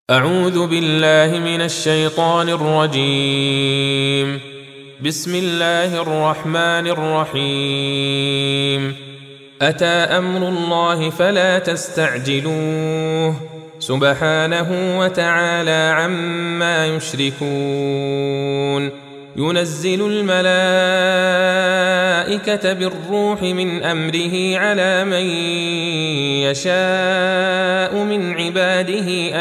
أعوذ بالله من الشيطان الرجيم. بسم الله الرحمن الرحيم. أتى أمر الله فلا تستعجلوه سبحانه وتعالى عما يشركون. ينزل الملائكة بالروح من أمره على من يشاء من عباده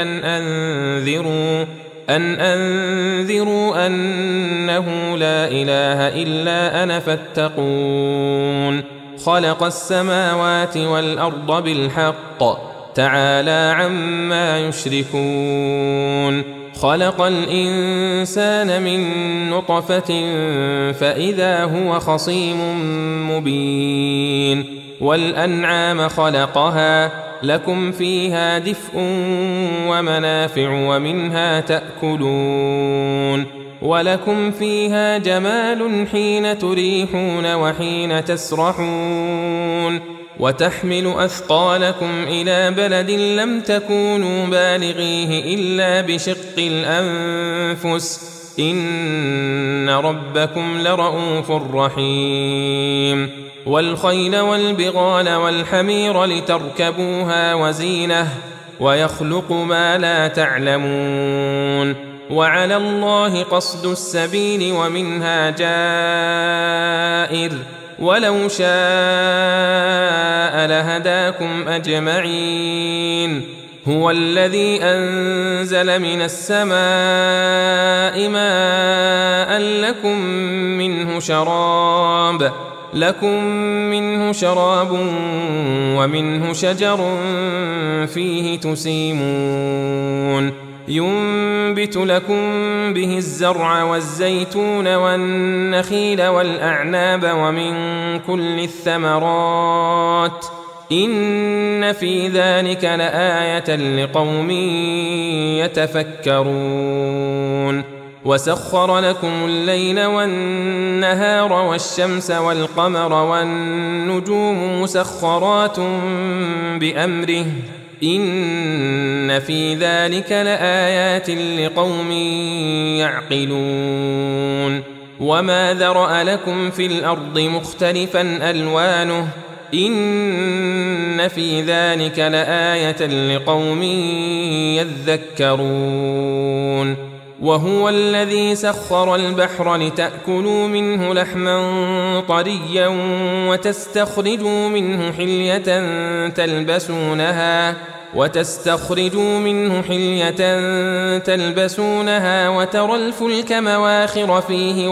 أن أنذروا أنه لا إله إلا أنا فاتقون. خلق السماوات والأرض بالحق تعالى عما يشركون. خلق الإنسان من نطفة فإذا هو خصيم مبين. والأنعام خلقها لكم فيها دفء ومنافع ومنها تأكلون. ولكم فيها جمال حين تريحون وحين تسرحون. وتحمل أثقالكم إلى بلد لم تكونوا بالغيه إلا بشق الأنفس إن ربكم لرؤوف رحيم. والخيل والبغال والحمير لتركبوها وزينة ويخلق ما لا تعلمون. وعلى الله قصد السبيل ومنها جائر ولو شاء لهداكم أجمعين. هو الذي أنزل من السماء ماء لكم منه شراب ومنه شجر فيه تسيمون. ينبت لكم به الزرع والزيتون والنخيل والأعناب ومن كل الثمرات إن في ذلك لآية لقوم يتفكرون. وسخر لكم الليل والنهار والشمس والقمر والنجوم مسخرات بأمره إن في ذلك لآيات لقوم يعقلون. وما ذرأ لكم في الأرض مختلفا ألوانه إن في ذلك لآية لقوم يذكرون. وهو الذي سخر البحر لتأكلوا منه لحما طريا وتستخرجوا منه حلية تلبسونها وترى الفلك مواخر فيه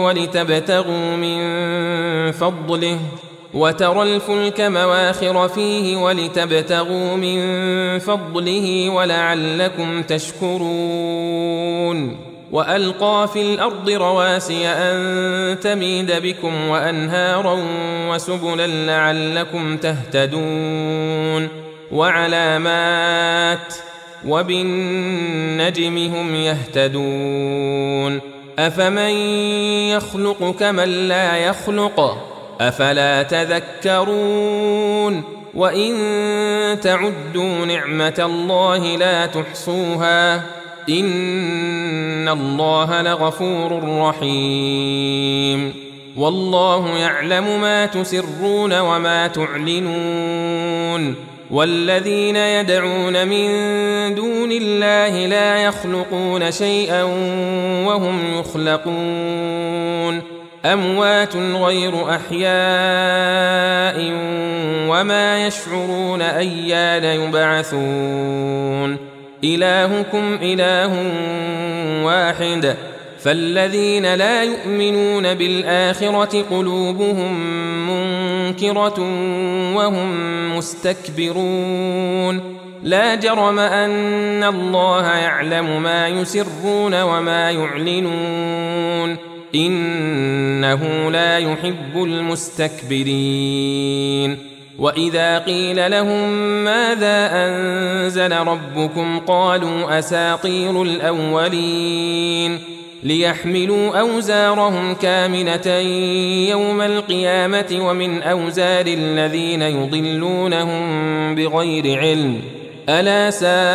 ولتبتغوا من فضله ولعلكم تشكرون. وألقى في الأرض رواسي أن تميد بكم وأنهارا وسبلا لعلكم تهتدون. وعلامات وبالنجم هم يهتدون. أفمن يخلق كمن لا يخلق أفلا تذكرون. وإن تعدوا نعمة الله لا تحصوها إن الله لغفور رحيم. والله يعلم ما تسرون وما تعلنون. والذين يدعون من دون الله لا يخلقون شيئا وهم يخلقون. أموات غير أحياء وما يشعرون أيان يبعثون. إلهكم إله واحد فالذين لا يؤمنون بالآخرة قلوبهم منكرة وهم مستكبرون. لا جرم أن الله يعلم ما يسرون وما يعلنون إنه لا يحب المستكبرين. وإذا قيل لهم ماذا أنزل ربكم قالوا أساطير الأولين. ليحملوا أوزارهم كاملة يوم القيامة ومن أوزار الذين يضلونهم بغير علم ألا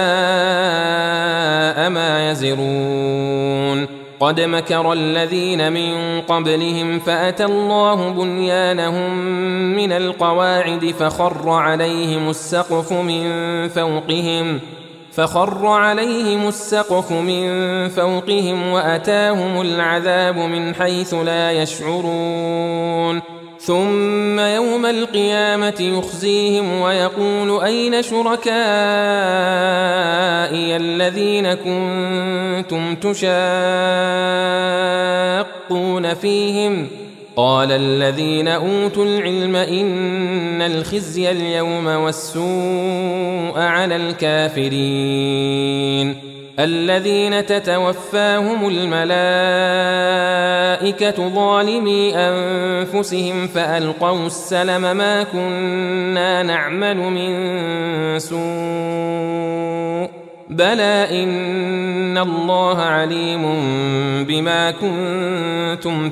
ساء ما يزرون قد مكر الذين من قبلهم فأتى الله بنيانهم من القواعد فخر عليهم السقف من فوقهم وأتاهم العذاب من حيث لا يشعرون ثم يوم القيامة يخزيهم ويقول أين شركائي الذين كنتم تشاقون فيهم قال الذين أوتوا العلم إن الخزي اليوم والسوء على الكافرين الذين تتوفاهم الملائكة ظالمي أنفسهم فألقوا السلم ما كنا نعمل من سوء بلى إن الله عليم بما كنتم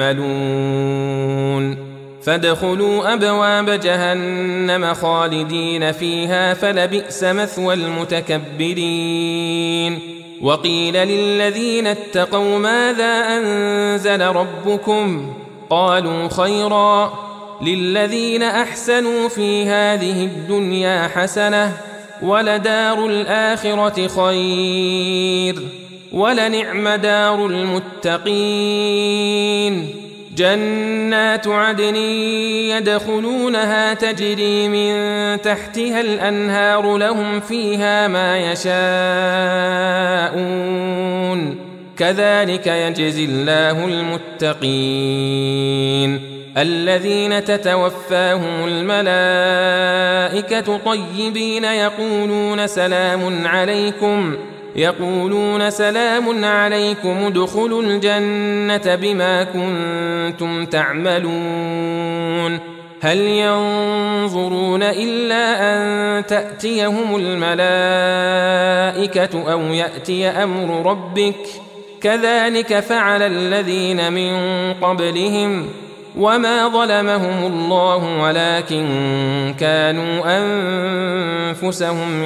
تعملون فادخلوا أبواب جهنم خالدين فيها فلبئس مثوى المتكبرين وقيل للذين اتقوا ماذا أنزل ربكم قالوا خيرا للذين أحسنوا في هذه الدنيا حسنة ولدار الآخرة خير ولنعم دار المتقين جنات عدن يدخلونها تجري من تحتها الأنهار لهم فيها ما يشاءون كذلك يجزي الله المتقين الذين تتوفاهم الملائكة طيبين يقولون سلام عليكم ادخلوا الجنة بما كنتم تعملون هل ينظرون إلا أن تأتيهم الملائكة أو يأتي أمر ربك كذلك فعل الذين من قبلهم وما ظلمهم الله ولكن كانوا أنفسهم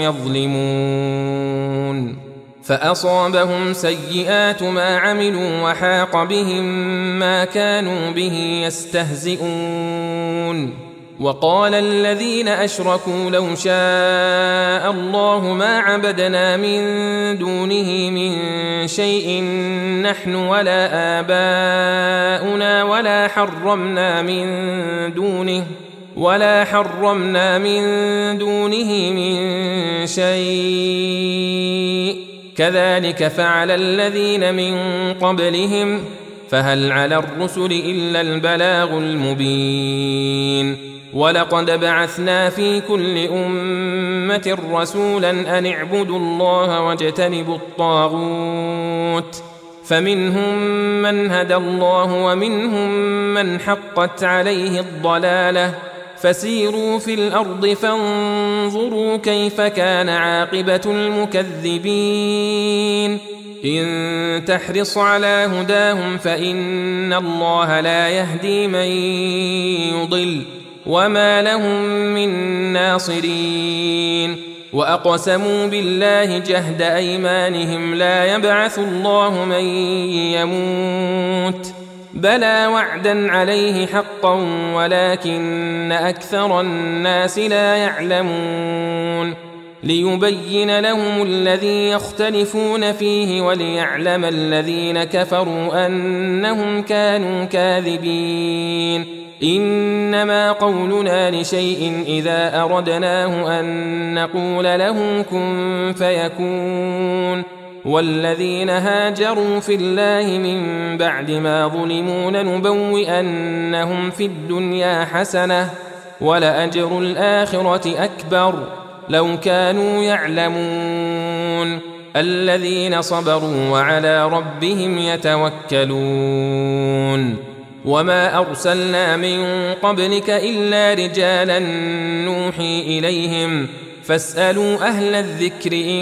يظلمون فأصابهم سيئات ما عملوا وحاق بهم ما كانوا به يستهزئون وقال الذين أشركوا لو شاء الله ما عبدنا من دونه من شيء نحن ولا آباؤنا ولا حرمنا من دونه من شيء كذلك فعل الذين من قبلهم فهل على الرسل إلا البلاغ المبين ولقد بعثنا في كل أمة رسولا أن اعبدوا الله واجتنبوا الطاغوت فمنهم من هدى الله ومنهم من حقت عليه الضلالة فسيروا في الأرض فانظروا كيف كان عاقبة المكذبين إن تحرص على هداهم فإن الله لا يهدي من يضل وما لهم من ناصرين وأقسموا بالله جهد أيمانهم لا يبعث الله من يموت بلى وعدا عليه حقا ولكن أكثر الناس لا يعلمون ليبين لهم الذي يختلفون فيه وليعلم الذين كفروا أنهم كانوا كاذبين إنما قولنا لشيء إذا أردناه أن نقول له كن فيكون والذين هاجروا في الله من بعد ما ظلموا لنبوئنهم في الدنيا حسنة ولأجر الآخرة أكبر لو كانوا يعلمون الذين صبروا وعلى ربهم يتوكلون وما أرسلنا من قبلك إلا رجالا نوحي إليهم فاسألوا أهل الذكر إن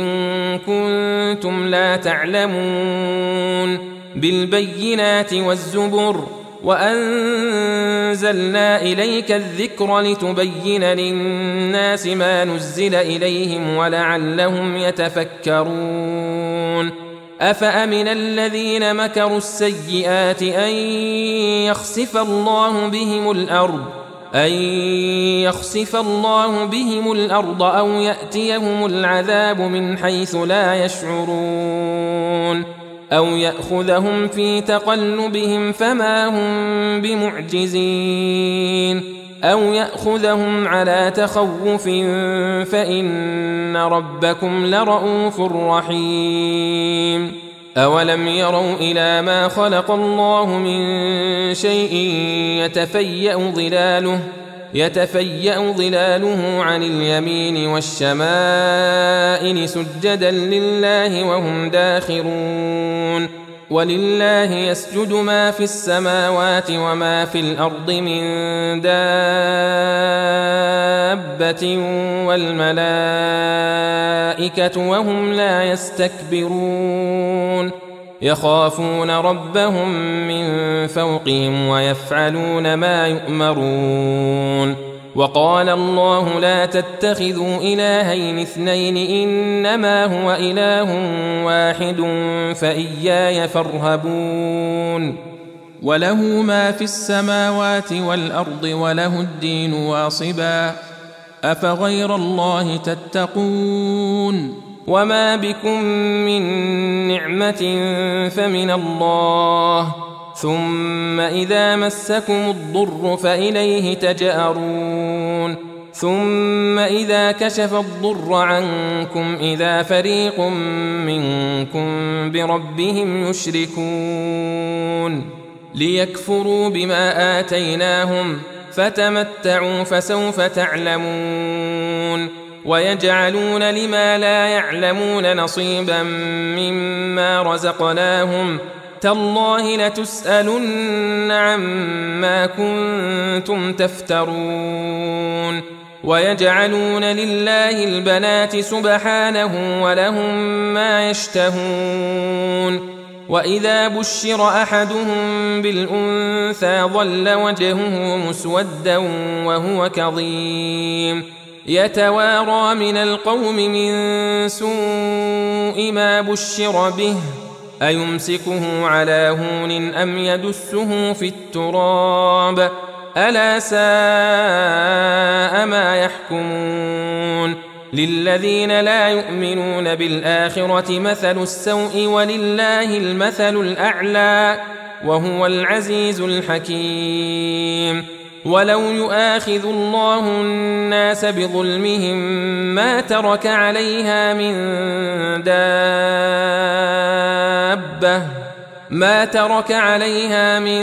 كنتم لا تعلمون بالبينات والزبر وأنزلنا إليك الذكر لتبين للناس ما نزل إليهم ولعلهم يتفكرون أفأمن الذين مكروا السيئات أن يخسف الله بهم الأرض أو يأتيهم العذاب من حيث لا يشعرون أو يأخذهم في تقلبهم فما هم بمعجزين أو يأخذهم على تخوف فإن ربكم لرؤوف رحيم أولم يروا إلى ما خلق الله من شيء يتفيأ ظلاله عن اليمين والشمائل سجدا لله وهم داخرون ولله يسجد ما في السماوات وما في الأرض من دابة والملائكة وهم لا يستكبرون يخافون ربهم من فوقهم ويفعلون ما يؤمرون وقال الله لا تتخذوا إلهين اثنين إنما هو إله واحد فإياي فارهبون وله ما في السماوات والأرض وله الدين واصبا أفغير الله تتقون وما بكم من نعمة فمن الله ثم إذا مسكم الضر فإليه تجأرون ثم إذا كشف الضر عنكم إذا فريق منكم بربهم يشركون ليكفروا بما آتيناهم فتمتعوا فسوف تعلمون ويجعلون لما لا يعلمون نصيبا مما رزقناهم تالله لتسألن عما كنتم تفترون ويجعلون لله البنات سبحانه ولهم ما يشتهون وإذا بشر أحدهم بالأنثى ظل وجهه مسودا وهو كظيم يتوارى من القوم من سوء ما بشر به أيمسكه على هون أم يدسه في التراب ألا ساء ما يحكمون للذين لا يؤمنون بالآخرة مثل السوء ولله المثل الأعلى وهو العزيز الحكيم ولو يؤاخذ الله الناس بظلمهم ما ترك عليها من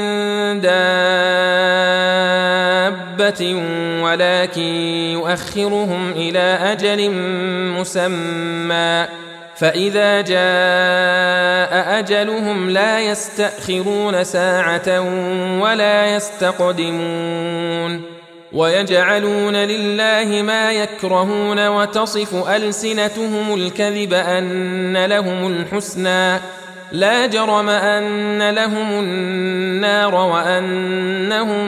دابة ولكن يؤخرهم إلى أجل مسمى فإذا جاء أجلهم لا يستأخرون ساعة ولا يستقدمون ويجعلون لله ما يكرهون وتصف ألسنتهم الكذب أن لهم الحسنى لا جرم أن لهم النار وأنهم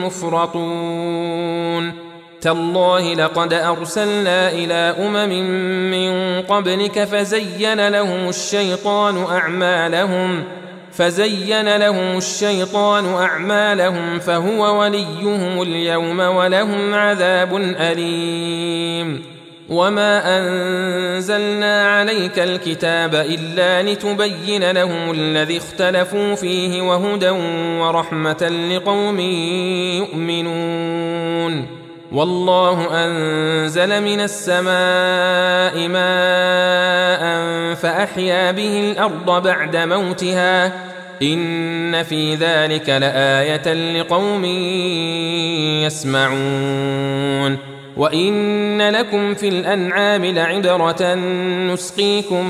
مفرطون تالله لقد أرسلنا إلى من قبلك فزين لهم الشيطان أعمالهم فهو وليهم اليوم ولهم عذاب أليم وما أنزلنا عليك الكتاب إلا لتبين لهم الذي اختلفوا فيه وهدى ورحمة لقوم يؤمنون والله أنزل من السماء ماء فأحيا به الأرض بعد موتها إن في ذلك لآية لقوم يسمعون وإن لكم في الأنعام لعبرة نسقيكم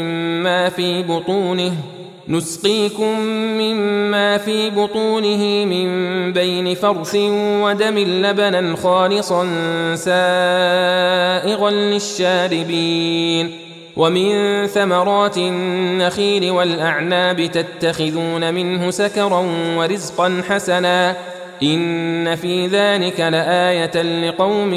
مما في بطونه من بين فرث ودم لبنا خالصا سائغا للشاربين ومن ثمرات النخيل والأعناب تتخذون منه سكرا ورزقا حسنا إن في ذلك لآية لقوم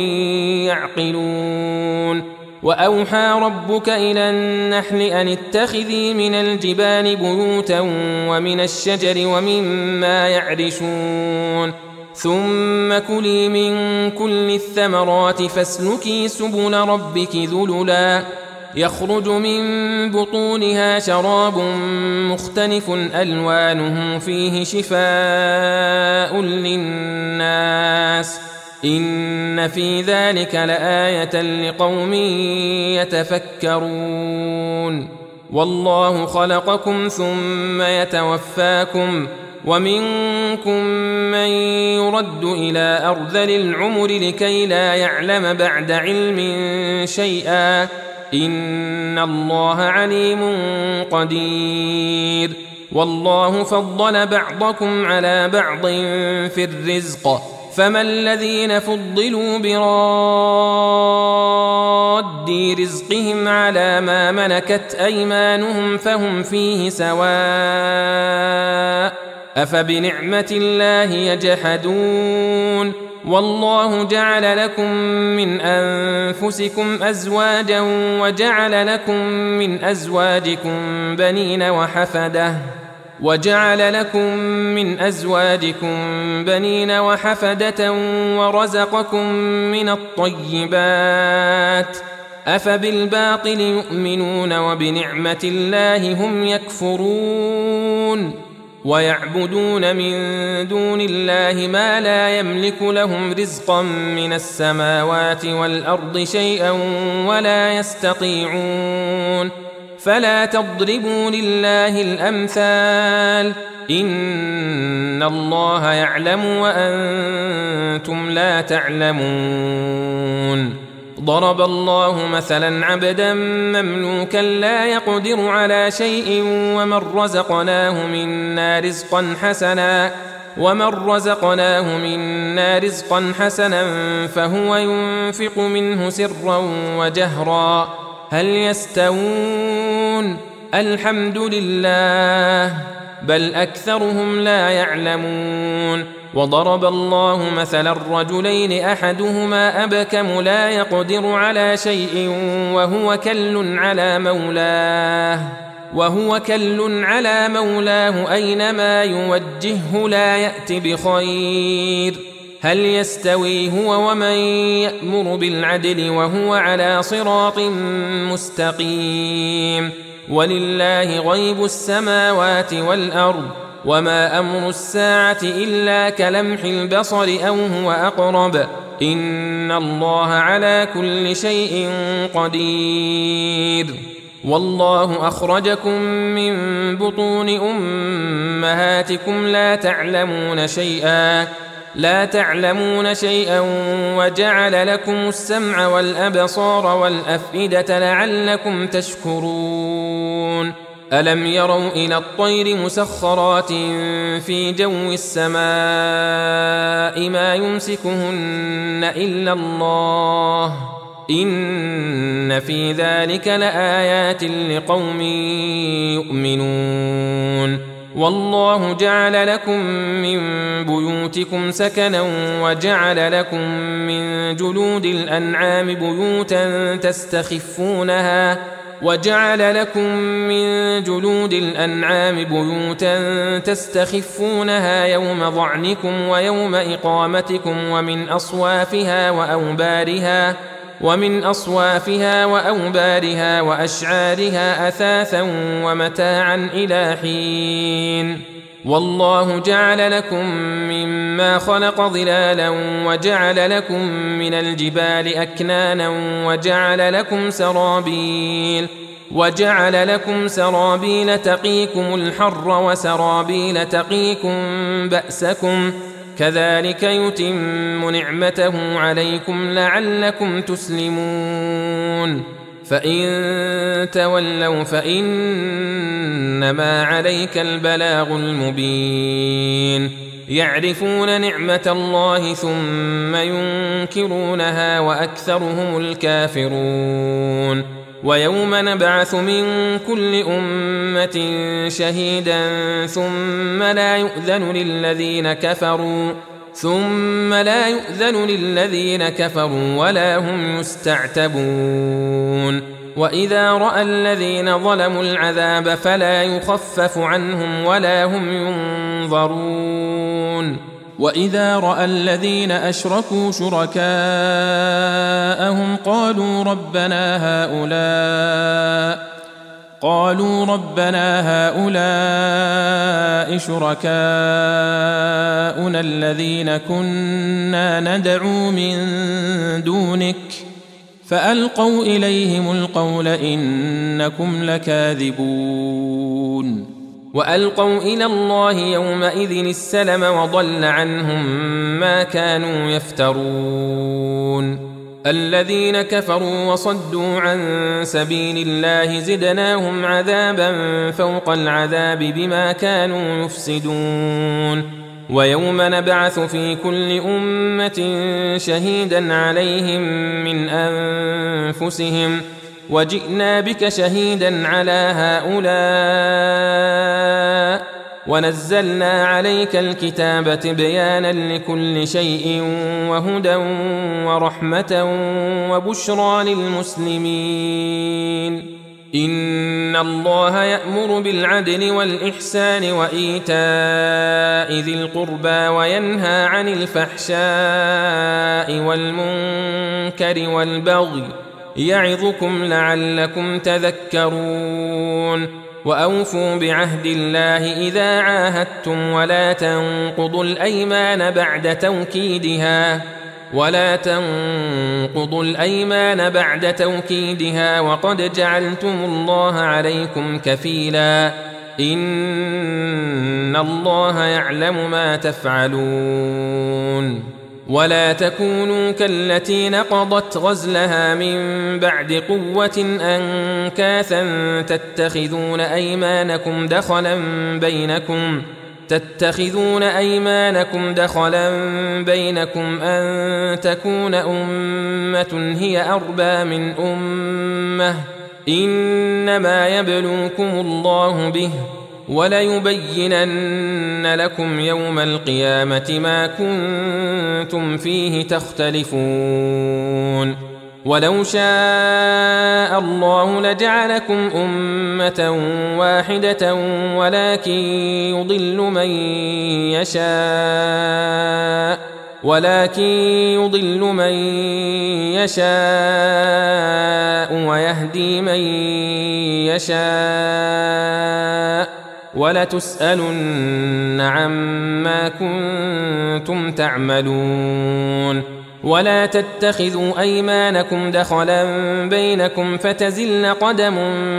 يعقلون وأوحى ربك إلى النحل أن اتخذي من الجبال بيوتا ومن الشجر ومما يعرشون ثم كلي من كل الثمرات فاسلكي سبل ربك ذللا يخرج من بطونها شراب مختلف ألوانه فيه شفاء للناس إن في ذلك لآية لقوم يتفكرون والله خلقكم ثم يتوفاكم ومنكم من يرد إلى أرذل العمر لكي لا يعلم بعد علم شيئا إن الله عليم قدير والله فضل بعضكم على بعض في الرزق فما الذين فضلوا براد رزقهم على ما ملكت أيمانهم فهم فيه سواء أفبنعمة الله يجحدون والله جعل لكم من أنفسكم أزواجا وجعل لكم من أزواجكم بنين وحفدة ورزقكم من الطيبات أفبالباطل يؤمنون وبنعمة الله هم يكفرون ويعبدون من دون الله ما لا يملك لهم رزقا من السماوات والأرض شيئا ولا يستطيعون فلا تضربوا لله الأمثال إن الله يعلم وأنتم لا تعلمون ضرب الله مثلا عبدا مملوكا لا يقدر على شيء ومن رزقناه منا رزقا حسنا فهو ينفق منه سرا وجهرا هل يستوون الحمد لله بل أكثرهم لا يعلمون وضرب الله مثلا الرجلين أحدهما أبكم لا يقدر على شيء وهو كل على مولاه أينما يوجهه لا يأت بخير هل يستوي هو ومن يأمر بالعدل وهو على صراط مستقيم ولله غيب السماوات والأرض وما أمر الساعة إلا كلمح البصر أو هو أقرب إن الله على كل شيء قدير والله أخرجكم من بطون أمهاتكم لا تعلمون شيئا وجعل لكم السمع والأبصار والأفئدة لعلكم تشكرون ألم يروا إلى الطير مسخرات في جو السماء ما يمسكهن إلا الله إن في ذلك لآيات لقوم يؤمنون والله جعل لكم من بيوتكم سكنا وجعل لكم من جلود الأنعام بيوتا تستخفونها يوم ظعنكم ويوم إقامتكم ومن أصوافها وأوبارها وأشعارها أثاثا ومتاعا إلى حين والله جعل لكم مما خلق ظلالا وجعل لكم من الجبال أكنانا وجعل لكم سرابيل تقيكم الحر وسرابيل تقيكم بأسكم كذلك يتم نعمته عليكم لعلكم تسلمون فإن تولوا فإنما عليك البلاغ المبين يعرفون نعمة الله ثم ينكرونها وأكثرهم الكافرون ويوم نبعث من كل أمة شهيدا ثم لا يؤذن للذين كفروا ولا هم يستعتبون وإذا رأى الذين ظلموا العذاب فلا يخفف عنهم ولا هم ينظرون وإذا رأى الذين أشركوا شركاءهم قالوا ربنا هؤلاء شركاؤنا الذين كنا ندعو من دونك فألقوا إليهم القول إنكم لكاذبون وألقوا إلى الله يومئذ السلم وضل عنهم ما كانوا يفترون الذين كفروا وصدوا عن سبيل الله زدناهم عذابا فوق العذاب بما كانوا يفسدون ويوم نبعث في كل أمة شهيدا عليهم من أنفسهم وجئنا بك شهيدا على هؤلاء ونزلنا عليك الكتاب تبيانا لكل شيء وهدى ورحمة وبشرى للمسلمين إن الله يأمر بالعدل والإحسان وإيتاء ذي القربى وينهى عن الفحشاء والمنكر والبغي يعظكم لعلكم تذكرون وأوفوا بعهد الله إذا عاهدتم ولا تنقضوا الأيمان بعد توكيدها وقد جعلتم الله عليكم كفيلا إن الله يعلم ما تفعلون ولا تكونوا كالتي نقضت غزلها من بعد قوة أنكاثا تتخذون أيمانكم دخلا بينكم أن تكون أمة هي أربى من أمة إنما يبلوكم الله به وليبينن لكم يوم القيامة ما كنتم فيه تختلفون ولو شاء الله لجعلكم أمة واحدة ولكن يضل من يشاء ويهدي من يشاء ولتسألن عما كنتم تعملون ولا تتخذوا أيمانكم دخلا بينكم فتزل قدم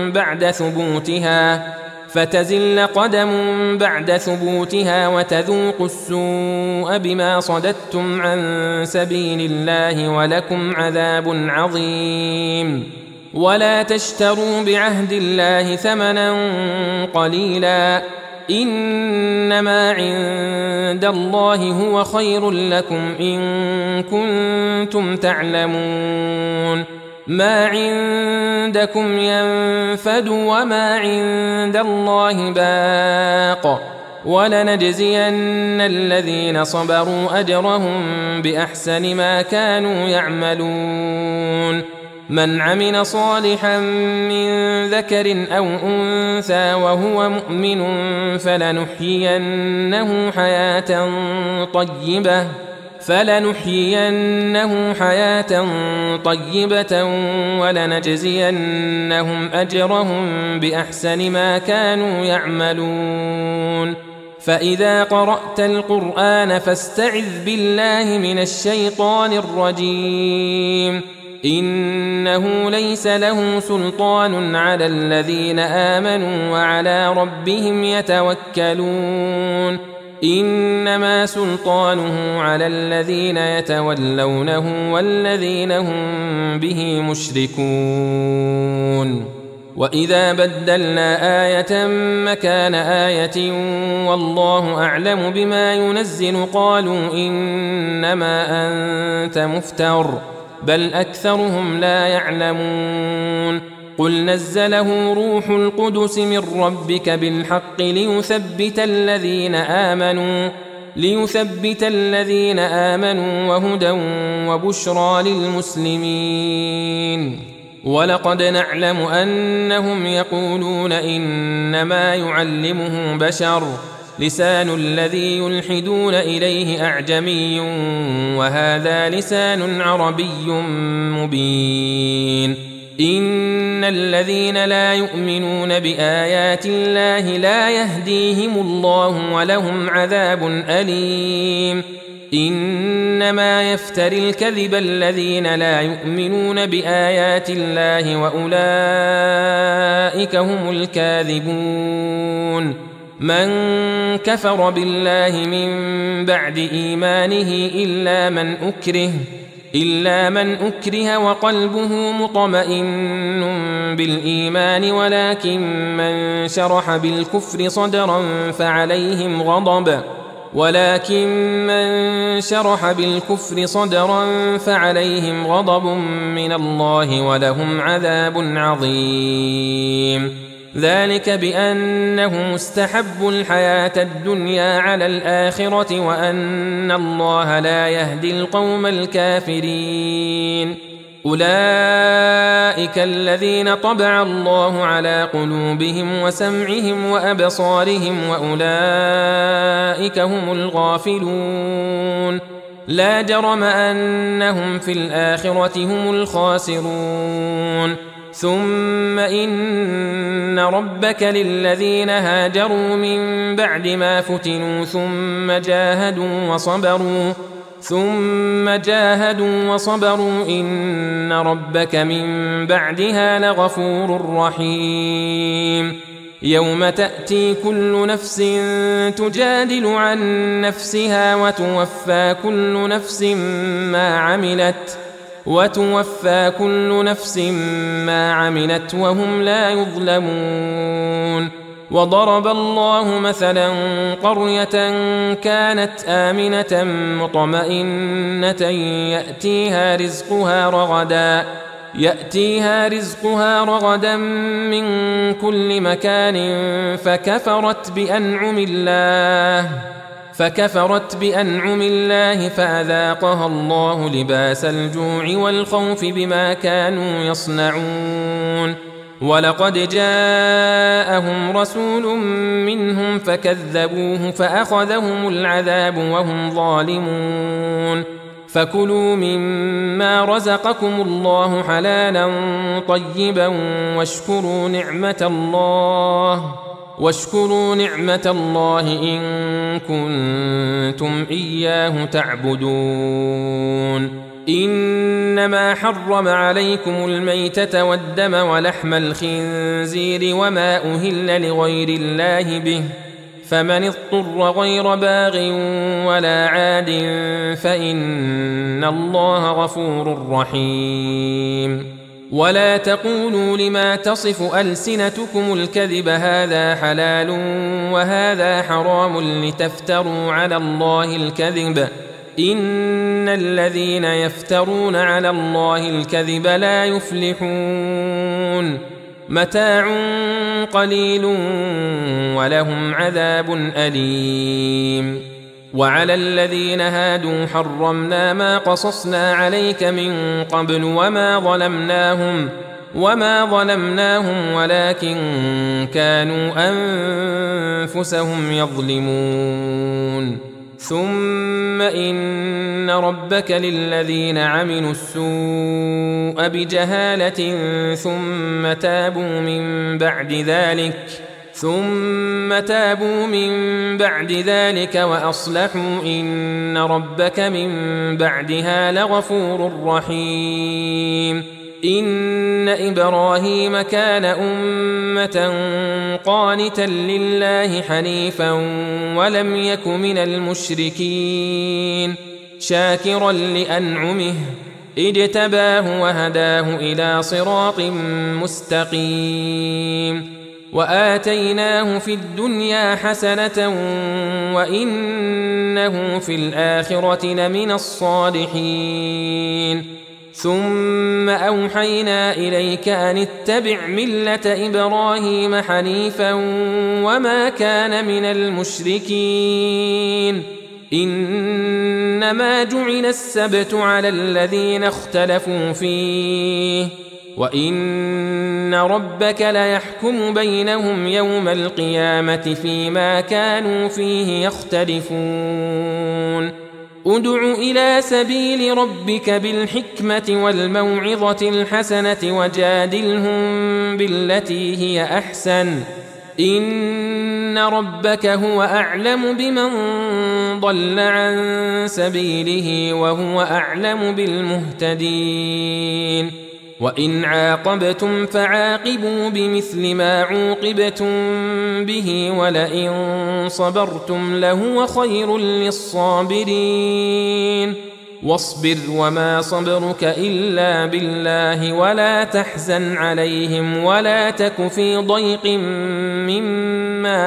بعد ثبوتها وتذوقوا السوء بما صددتم عن سبيل الله ولكم عذاب عظيم ولا تشتروا بعهد الله ثمنا قليلا إنما عند الله هو خير لكم إن كنتم تعلمون ما عندكم ينفد وما عند الله باق ولنجزين الذين صبروا أجرهم بأحسن ما كانوا يعملون من عمل صالحا من ذكر أو أنثى وهو مؤمن فلنحيينه حياة طيبة ولنجزينهم أجرهم بأحسن ما كانوا يعملون فإذا قرأت القرآن فاستعذ بالله من الشيطان الرجيم إنه ليس له سلطان على الذين آمنوا وعلى ربهم يتوكلون إنما سلطانه على الذين يتولونه والذين هم به مشركون وإذا بدلنا آية مكان آية والله أعلم بما ينزل قالوا إنما أنت مفتر بل أكثرهم لا يعلمون قل نزله روح القدس من ربك بالحق ليثبت الذين آمنوا وهدى وبشرى للمسلمين. ولقد نعلم أنهم يقولون إنما يعلمه بشر لسان الذي يلحدون إليه أعجمي وهذا لسان عربي مبين. إن الذين لا يؤمنون بآيات الله لا يهديهم الله ولهم عذاب أليم. إنما يفتري الكذب الذين لا يؤمنون بآيات الله وأولئك هم الكاذبون. من كفر بالله من بعد إيمانه إلا من أكره وقلبه مطمئن بالإيمان ولكن من شرح بالكفر صدرا فعليهم غضب من الله ولهم عذاب عظيم. ذلك بأنهم استحبوا الحياة الدنيا على الآخرة وأن الله لا يهدي القوم الكافرين. أولئك الذين طبع الله على قلوبهم وسمعهم وأبصارهم وأولئك هم الغافلون. لا جرم أنهم في الآخرة هم الخاسرون. ثم إن ربك للذين هاجروا من بعد ما فتنوا ثم جاهدوا وصبروا إن ربك من بعدها لغفور رحيم. يوم تأتي كل نفس تجادل عن نفسها وتوفى كل نفس ما عملت وهم لا يظلمون. وضرب الله مثلا قرية كانت آمنة مطمئنة يأتيها رزقها رغدا من كل مكان فكفرت بأنعم الله فأذاقها الله لباس الجوع والخوف بما كانوا يصنعون. ولقد جاءهم رسول منهم فكذبوه فأخذهم العذاب وهم ظالمون. فكلوا مما رزقكم الله حلالا طيبا واشكروا نعمة الله إن كنتم إياه تعبدون. إنما حرم عليكم الميتة والدم ولحم الخنزير وما أهل لغير الله به فمن اضطر غير باغ ولا عاد فإن الله غفور رحيم. ولا تقولوا لما تصف ألسنتكم الكذب هذا حلال وهذا حرام لتفتروا على الله الكذب إن الذين يفترون على الله الكذب لا يفلحون. متاع قليل ولهم عذاب أليم. وعلى الذين هادوا حرمنا ما قصصنا عليك من قبل وما ظلمناهم ولكن كانوا أنفسهم يظلمون. ثم إن ربك للذين عملوا السوء بجهالة ثم تابوا من بعد ذلك وأصلحوا إن ربك من بعدها لغفور رحيم. إن إبراهيم كان أمة قانتا لله حنيفا ولم يك من المشركين شاكرا لأنعمه اجتباه وهداه إلى صراط مستقيم. وآتيناه في الدنيا حسنة وإنه في الآخرة لمن الصالحين. ثم أوحينا إليك أن اتبع ملة إبراهيم حنيفا وما كان من المشركين إنما جعل السبت على الذين اختلفوا فيه وإن ربك ليحكم بينهم يوم القيامة فيما كانوا فيه يختلفون ادع إلى سبيل ربك بالحكمة والموعظة الحسنة وجادلهم بالتي هي أحسن إن ربك هو أعلم بمن ضل عن سبيله وهو أعلم بالمهتدين وإن عاقبتم فعاقبوا بمثل ما عوقبتم به ولئن صبرتم لهو خير للصابرين واصبر وما صبرك إلا بالله ولا تحزن عليهم ولا تك في ضيق مما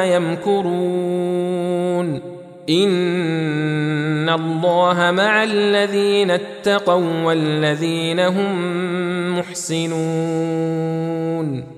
يمكرون إن الله مع الذين اتقوا والذين هم محسنون